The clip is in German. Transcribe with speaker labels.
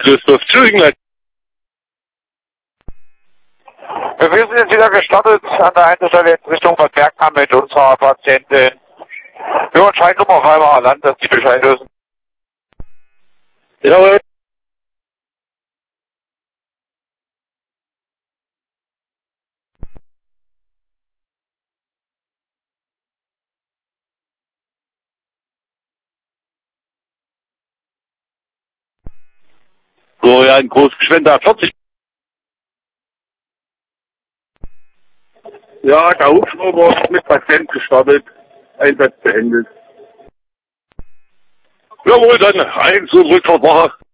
Speaker 1: Christoph Zügler.
Speaker 2: Wir sind jetzt wieder gestartet an der Einzelstelle in Richtung Bad Bergkamp mit unserer Patientin. Wir scheinen nur noch einmal Land, dass die Bescheid wissen.
Speaker 1: Jawohl. Florian Großgeschwender 40. Ja, der Hubschrauber ist mit Patient gestartet. Einsatz beendet. Jawohl, dann 1 und Rückfahrtwache.